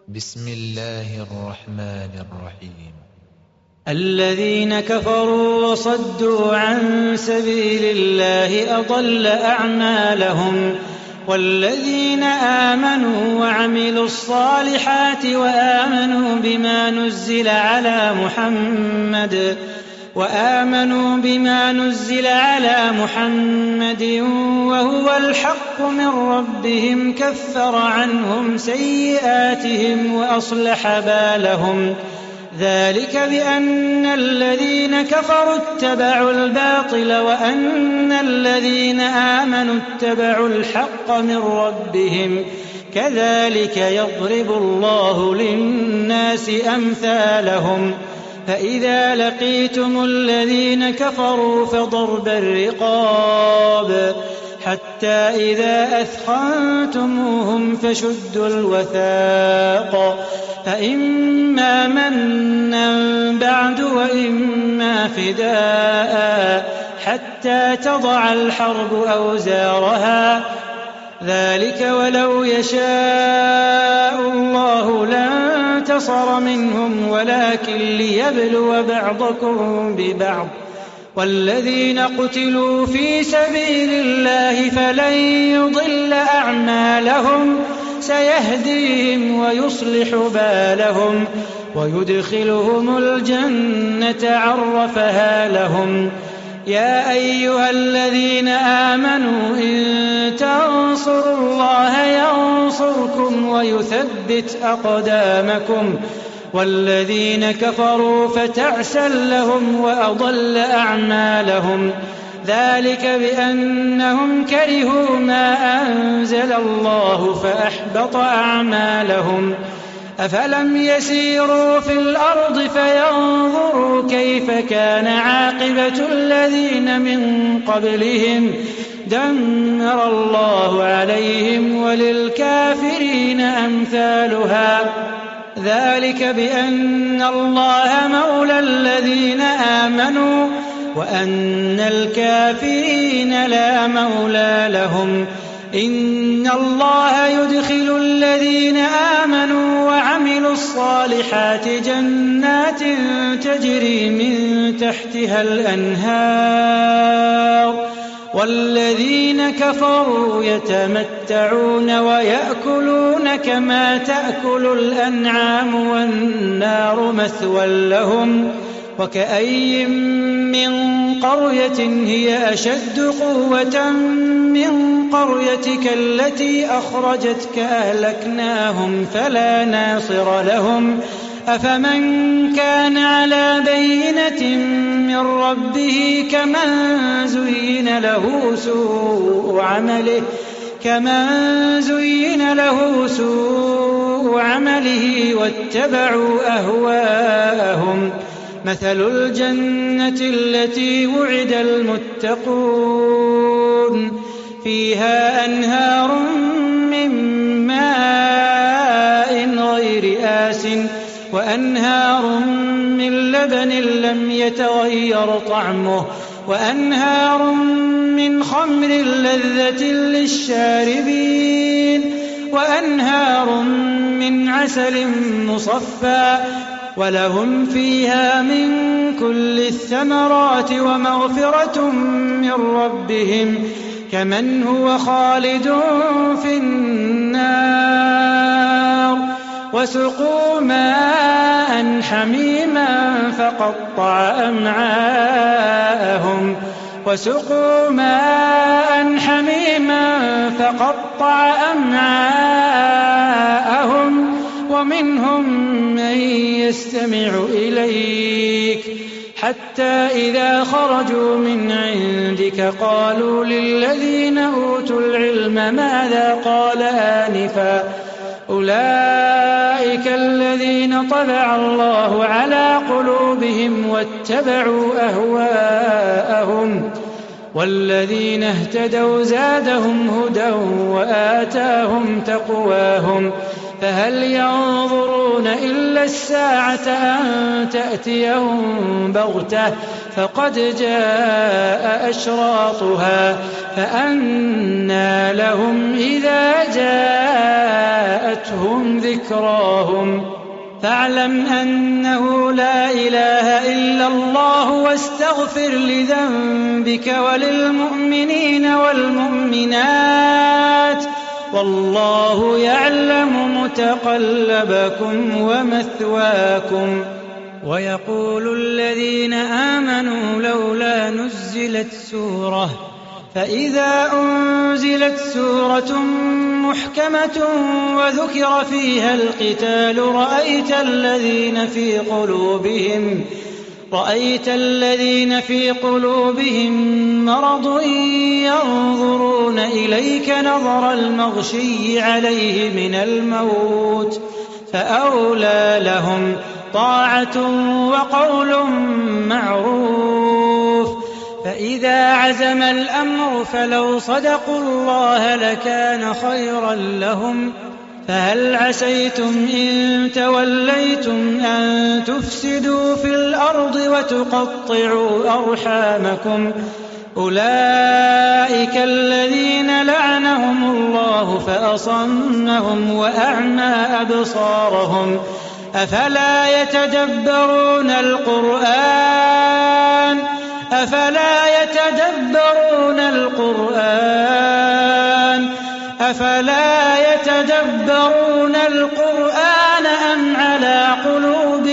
بسم الله الرحمن الرحيم. الذين كفروا وصدوا عن سبيل الله أضل أعمالهم، والذين آمنوا وعملوا الصالحات وآمنوا بما نزل على محمد وهو الحق من ربهم كفر عنهم سيئاتهم وأصلح بالهم. ذلك بأن الذين كفروا اتبعوا الباطل وأن الذين آمنوا اتبعوا الحق من ربهم، كذلك يضرب الله للناس أمثالهم. فإذا لقيتم الذين كفروا فضرب الرقاب حتى إذا أثخنتموهم فشدوا الوثاق، فإما منا بعد وإما فداء حتى تضع الحرب أوزارها. ذلك ولو يشاء الله لانتصر منهم ولكن ليبلو بعضكم ببعض. والذين قتلوا في سبيل الله فلن يضل أعمالهم، سيهديهم ويصلح بالهم ويدخلهم الجنة عرفها لهم. يا أيها الذين آمنوا إن تنصروا الله ينصركم ويثبت أقدامكم. والذين كفروا فتعسا لهم وأضل أعمالهم. ذلك بأنهم كرهوا ما أنزل الله فأحبط أعمالهم. أفلم يسيروا في الأرض فينظروا كيف كان عاقبة الذين من قبلهم، دمر الله عليهم وللكافرين أمثالها. ذلك بأن الله مولى الذين آمنوا وأن الكافرين لا مولى لهم. إن الله يدخل الذين آمنوا وعملوا الصالحات جنات تجري من تحتها الأنهار، والذين كفروا يتمتعون ويأكلون كما تأكل الأنعام والنار مثوى لهم. وكأي من قرية هي أشد قوة من قريتك التي أخرجتك أهلكناهم فلا ناصر لهم. أفمن كان على بينة من ربه كمن زين له سوء عمله واتبعوا أهواءهم. مثل الجنة التي وعد المتقون فيها أنهار من ماء غير آسٍ وأنهار من لبن لم يتغير طعمه وأنهار من خمر لذة للشاربين وأنهار من عسل مصفى ولهم فيها من كل الثمرات ومغفرة من ربهم كمن هو خالد في النار. وسقوا ماء حميما فقطع أمعاءهم ومنهم من يستمع إليك حتى إذا خرجوا من عندك قالوا للذين أوتوا العلم ماذا قال آنفا أولئك الذين طبع الله على قلوبهم واتبعوا أهواءهم. والذين اهتدوا زادهم هدى وآتاهم تقواهم. فهل ينظرون إلا الساعة أن تأتيهم بغتة فقد جاء أشراطها فأنى لهم إذا جاءتهم ذكراهم فاعلم أنه لا إله إلا الله واستغفر لذنبك وللمؤمنين والمؤمنات والله يعلم متقلبكم ومثواكم. ويقول الذين آمنوا لولا نزلت سورة فإذا أنزلت سورة محكمة وذكر فيها القتال رأيت الذين في قلوبهم مرض ينظرون إليك نظر المغشي عليه من الموت فأولى لهم طاعة وقول معروف. فإذا عزم الأمر فلو صدقوا الله لكان خيرا لهم. فهل عسيتم إن توليتم أن تفسدوا في الأرض وتقطعوا أرحامكم أولئك الذين لعنهم الله فأصمهم وأعمى أبصارهم أفلا يتدبرون القرآن أم على قلوب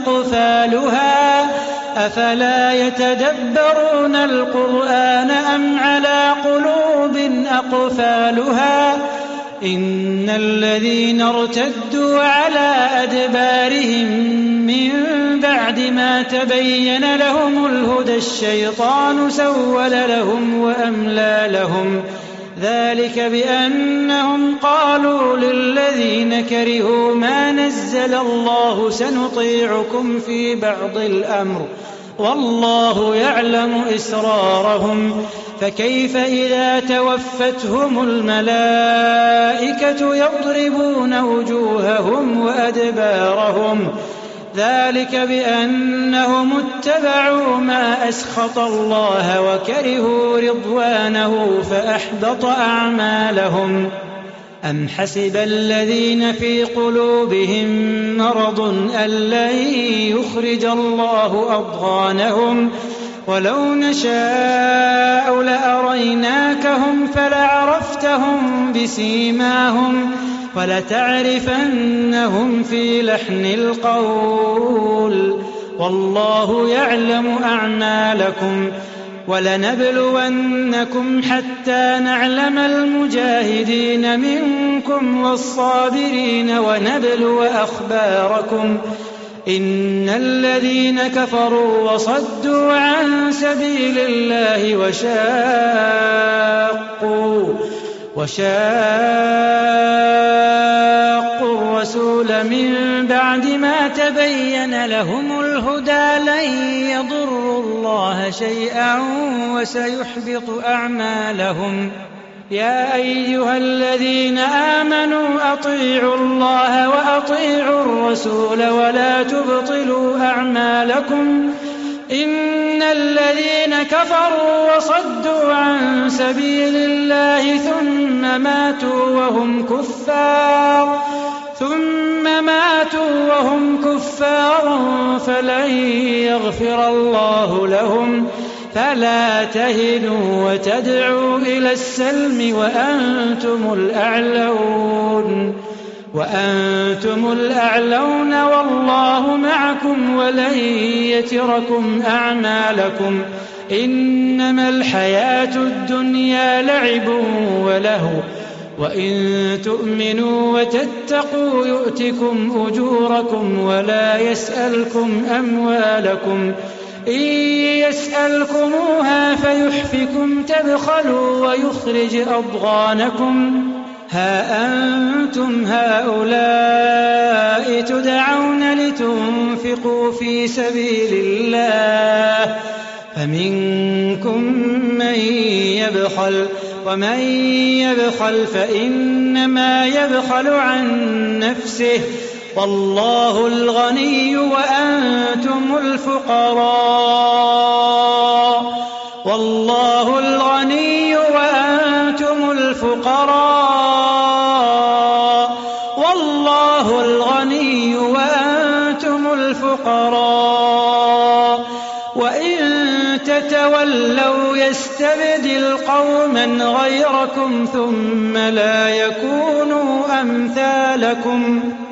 أقفالها إن الذين ارتدوا على أدبارهم من بعد ما تبين لهم الهدى الشيطان سول لهم وأملى لهم ذلك بأنهم قالوا للذين كرهوا ما نزل الله سنطيعكم في بعض الأمر والله يعلم إسرارهم فكيف إذا توفتهم الملائكة يضربون وجوههم وأدبارهم ذلك بأنهم اتبعوا ما أسخط الله وكرهوا رضوانه فأحبط أعمالهم. أم حسب الذين في قلوبهم مرض أن لن يخرج الله أضغانهم ولو نشاء لأريناكهم فلعرفتهم بسيماهم ولتعرفنهم في لحن القول والله يعلم أعمالكم. ولنبلونكم حتى نعلم المجاهدين منكم والصابرين ونبلو أخباركم. إن الذين كفروا وصدوا عن سبيل الله وشاقوا الرسول من بعد ما تبين لهم الهدى لن يضروا الله شيئا وسيحبط أعمالهم. يا أيها الذين آمنوا أطيعوا الله وأطيعوا الرسول ولا تبطلوا أعمالكم إن الذين كفروا وصدوا عن سبيل الله ثم ماتوا وهم كفار فلن يغفر الله لهم. فلا تهنوا وتدعوا إلى السلم وأنتم الأعلون والله معكم ولن يتركم أعمالكم. إنما الحياة الدنيا لعب ولهو وإن تؤمنوا وتتقوا يؤتكم أجوركم ولا يسألكم أموالكم إن يسألكموها فيحفكم تبخلوا ويخرج أضغانكم. ها أنتم هؤلاء تدعون لتنفقوا في سبيل الله فمنكم من يبخل ومن يبخل فإنما يبخل عن نفسه والله الغني وأنتم الفقراء والله الغني وأنتم الفقراء والله الغني وأنتم الفقراء وإن تتولوا يستبدل قوما غيركم ثم لا يكونوا أمثالكم